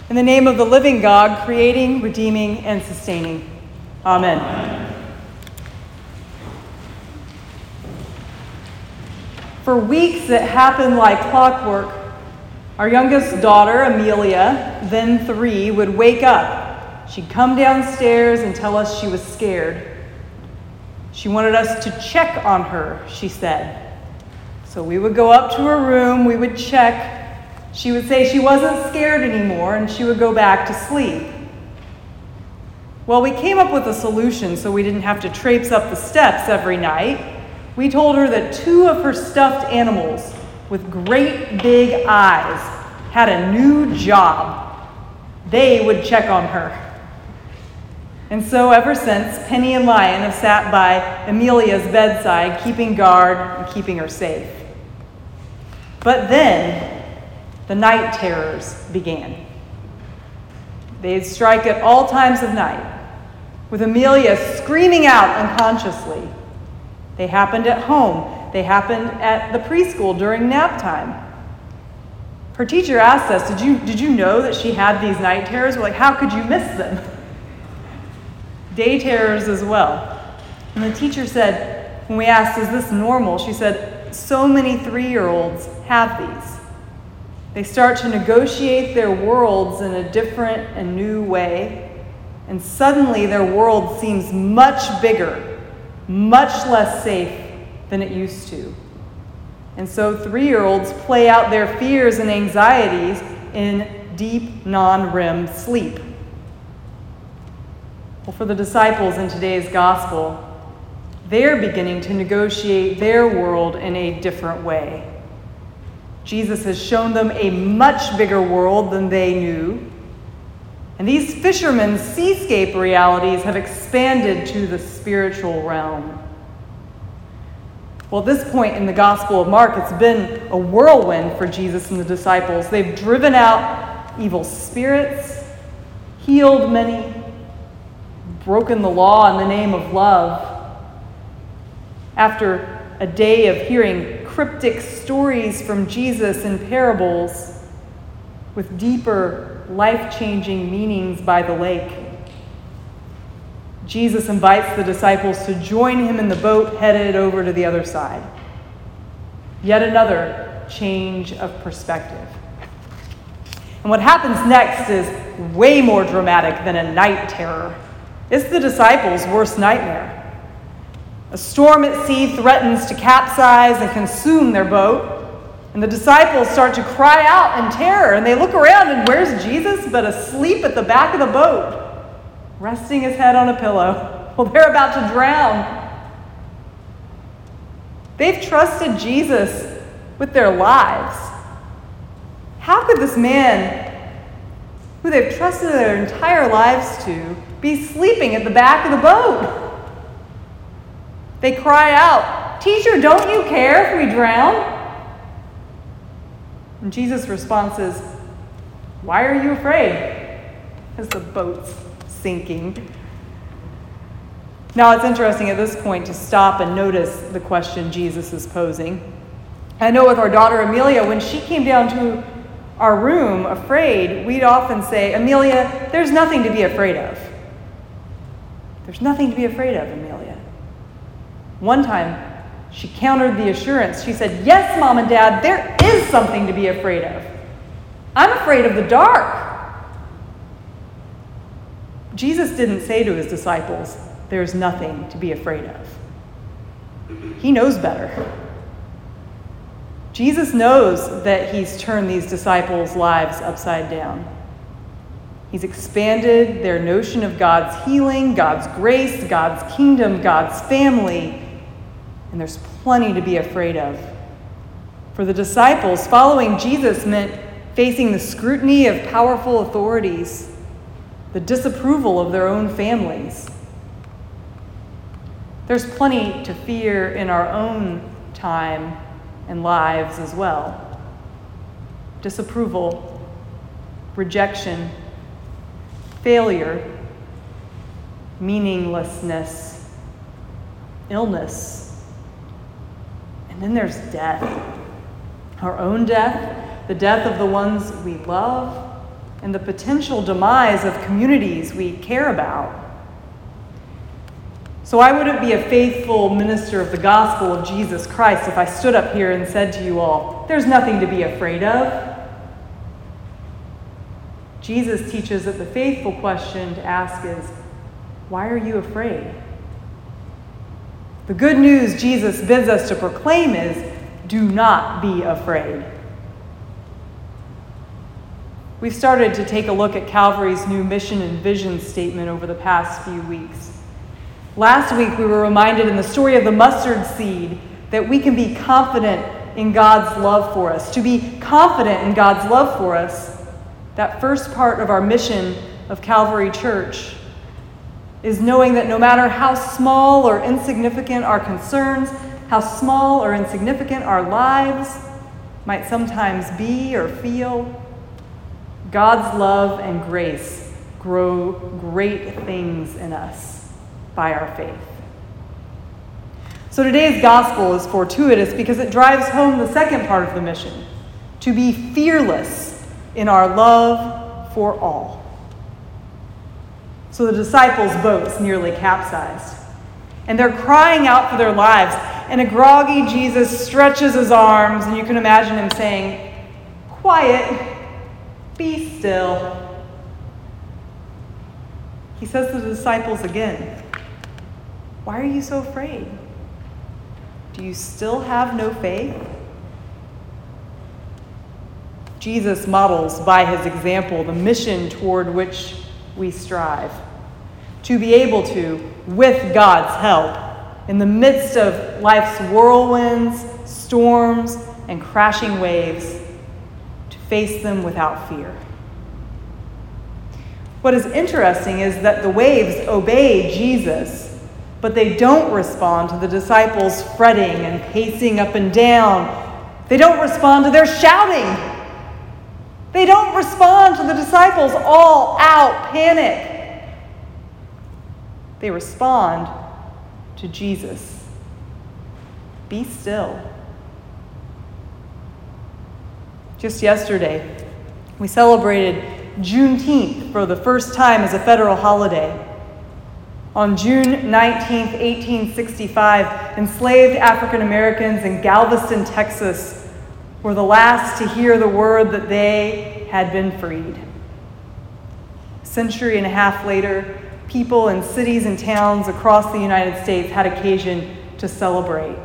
In the name of the living God, creating, redeeming, and sustaining. Amen. For weeks it happened like clockwork. Our youngest daughter, Amelia, then 3, would wake up. She'd come downstairs and tell us she was scared. She wanted us to check on her, she said. So we would go up to her room, we would check. She would say she wasn't scared anymore, and she would go back to sleep. Well, we came up with a solution so we didn't have to traipse up the steps every night. We told her that 2 of her stuffed animals with great big eyes had a new job. They would check on her. And so ever since, Penny and Lion have sat by Amelia's bedside, keeping guard and keeping her safe. But then, the night terrors began. They'd strike at all times of night, with Amelia screaming out unconsciously. They happened at home. They happened at the preschool during nap time. Her teacher asked us, did you know that she had these night terrors? We're like, how could you miss them? Day terrors as well. And the teacher said, when we asked, is this normal? She said, so many 3-year-olds have these. They start to negotiate their worlds in a different and new way, and suddenly their world seems much bigger, much less safe than it used to. And so 3-year-olds play out their fears and anxieties in deep non-REM sleep. Well, for the disciples in today's gospel, they're beginning to negotiate their world in a different way. Jesus has shown them a much bigger world than they knew. And these fishermen's seascape realities have expanded to the spiritual realm. Well, at this point in the Gospel of Mark, it's been a whirlwind for Jesus and the disciples. They've driven out evil spirits, healed many, broken the law in the name of love. After a day of hearing cryptic stories from Jesus in parables with deeper, life-changing meanings by the lake, Jesus invites the disciples to join him in the boat headed over to the other side. Yet another change of perspective. And what happens next is way more dramatic than a night terror. It's the disciples' worst nightmare. A storm at sea threatens to capsize and consume their boat, and the disciples start to cry out in terror, and they look around, and where's Jesus but asleep at the back of the boat, resting his head on a pillow? Well, they're about to drown. They've trusted Jesus with their lives. How could this man, who they've trusted their entire lives to, be sleeping at the back of the boat? They cry out, "Teacher, don't you care if we drown?" And Jesus' response is, "Why are you afraid?" as the boat's sinking. Now, it's interesting at this point to stop and notice the question Jesus is posing. I know with our daughter Amelia, when she came down to our room afraid, we'd often say, "Amelia, there's nothing to be afraid of." There's nothing to be afraid of, Amelia. One time, she countered the assurance. She said, "Yes, Mom and Dad, there is something to be afraid of. I'm afraid of the dark." Jesus didn't say to his disciples, "There's nothing to be afraid of." He knows better. Jesus knows that he's turned these disciples' lives upside down. He's expanded their notion of God's healing, God's grace, God's kingdom, God's family, and there's plenty to be afraid of. For the disciples, following Jesus meant facing the scrutiny of powerful authorities, the disapproval of their own families. There's plenty to fear in our own time and lives as well. Disapproval, rejection, failure, meaninglessness, illness, and then there's death. Our own death, the death of the ones we love, and the potential demise of communities we care about. So I wouldn't be a faithful minister of the gospel of Jesus Christ if I stood up here and said to you all, there's nothing to be afraid of. Jesus teaches that the faithful question to ask is, why are you afraid? The good news Jesus bids us to proclaim is, do not be afraid. We've started to take a look at Calvary's new mission and vision statement over the past few weeks. Last week, we were reminded in the story of the mustard seed that we can be confident in God's love for us. To be confident in God's love for us, that first part of our mission of Calvary Church is knowing that no matter how small or insignificant our concerns, how small or insignificant our lives might sometimes be or feel, God's love and grace grow great things in us by our faith. So today's gospel is fortuitous because it drives home the second part of the mission, to be fearless in our love for all. So the disciples' boats nearly capsized, and they're crying out for their lives, and a groggy Jesus stretches his arms, and you can imagine him saying, "Quiet, be still." He says to the disciples again, "Why are you so afraid? Do you still have no faith?" Jesus models by his example the mission toward which we strive. To be able to, with God's help, in the midst of life's whirlwinds, storms, and crashing waves, to face them without fear. What is interesting is that the waves obey Jesus, but they don't respond to the disciples' fretting and pacing up and down. They don't respond to their shouting. They don't respond to the disciples' all-out panic. They respond to Jesus. Be still. Just yesterday, we celebrated Juneteenth for the first time as a federal holiday. On June 19, 1865, enslaved African Americans in Galveston, Texas, were the last to hear the word that they had been freed. A century and a half later, people in cities and towns across the United States had occasion to celebrate.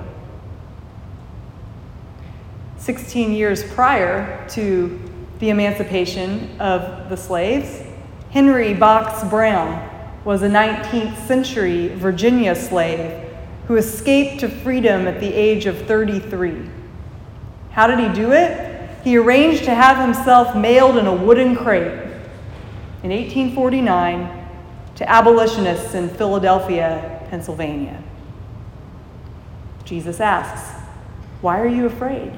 16 years prior to the emancipation of the slaves, Henry Box Brown was a 19th century Virginia slave who escaped to freedom at the age of 33. How did he do it? He arranged to have himself mailed in a wooden crate in 1849 to abolitionists in Philadelphia, Pennsylvania. Jesus asks, "Why are you afraid?"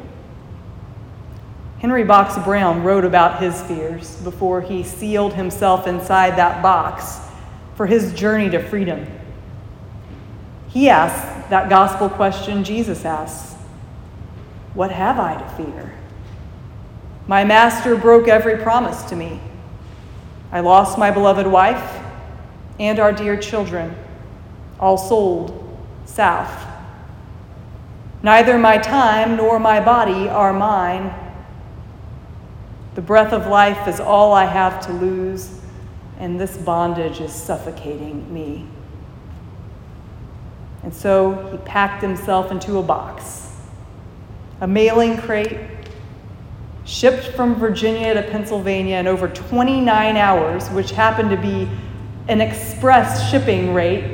Henry Box Brown wrote about his fears before he sealed himself inside that box for his journey to freedom. He asks that gospel question Jesus asks, "What have I to fear? My master broke every promise to me. I lost my beloved wife and our dear children, all sold south. Neither my time nor my body are mine. The breath of life is all I have to lose, and this bondage is suffocating me." And so he packed himself into a box, a mailing crate, shipped from Virginia to Pennsylvania in over 29 hours, which happened to be an express shipping rate.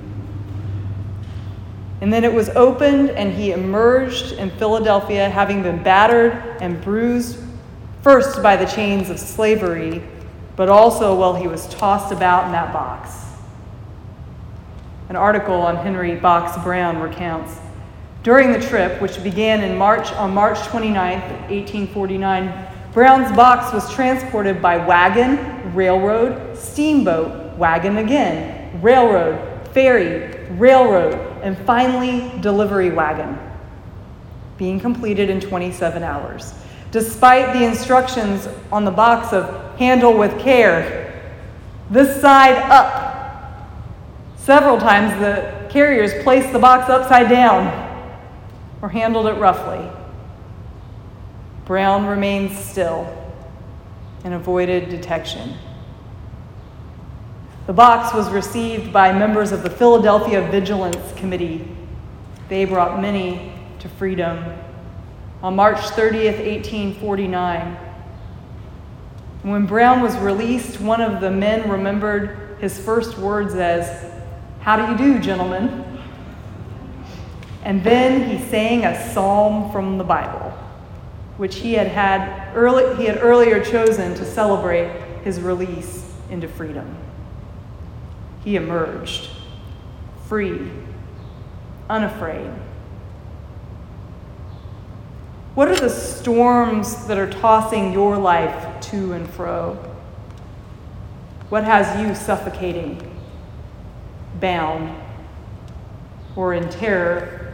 And then it was opened, and he emerged in Philadelphia, having been battered and bruised, first by the chains of slavery, but also while he was tossed about in that box. An article on Henry Box Brown recounts, during the trip, which began on March 29, 1849, Brown's box was transported by wagon, railroad, steamboat, wagon again, railroad, ferry, railroad, and finally delivery wagon, being completed in 27 hours. despite the instructions on the box of handle with care, this side up. Several times the carriers placed the box upside down or handled it roughly. Brown remained still and avoided detection. The box was received by members of the Philadelphia Vigilance Committee. They brought many to freedom on March 30th, 1849. When Brown was released, one of the men remembered his first words as, "How do you do, gentlemen?" And then he sang a psalm from the Bible, which he had earlier chosen to celebrate his release into freedom. He emerged, free, unafraid. What are the storms that are tossing your life to and fro? What has you suffocating, bound, or in terror?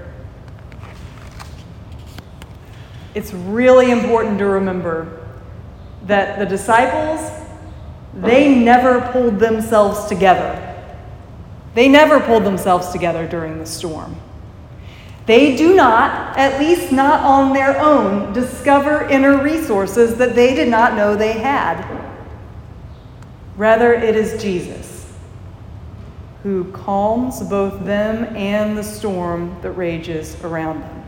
It's really important to remember that the disciples, they never pulled themselves together. They never pulled themselves together during the storm. They do not, at least not on their own, discover inner resources that they did not know they had. Rather, it is Jesus who calms both them and the storm that rages around them.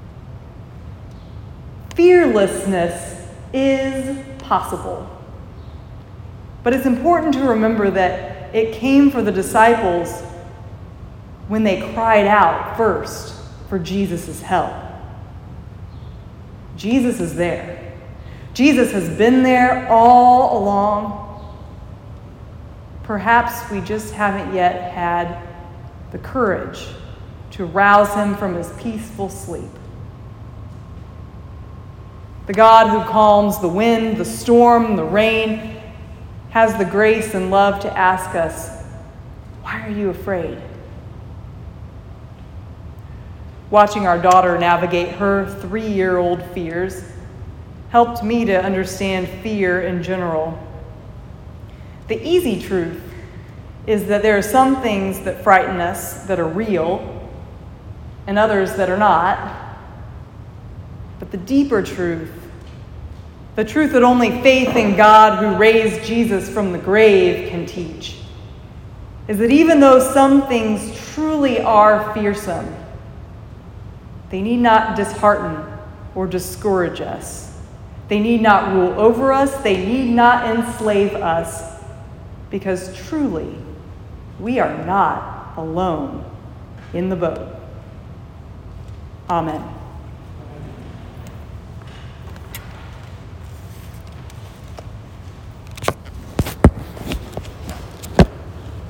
Fearlessness is possible. But it's important to remember that it came for the disciples when they cried out first for Jesus' help. Jesus is there. Jesus has been there all along. Perhaps we just haven't yet had the courage to rouse him from his peaceful sleep. The God who calms the wind, the storm, the rain, has the grace and love to ask us, why are you afraid? Watching our daughter navigate her 3-year-old fears helped me to understand fear in general. The easy truth is that there are some things that frighten us that are real and others that are not. But the deeper truth, the truth that only faith in God who raised Jesus from the grave can teach, is that even though some things truly are fearsome, they need not dishearten or discourage us. They need not rule over us. They need not enslave us, because truly, we are not alone in the boat. Amen.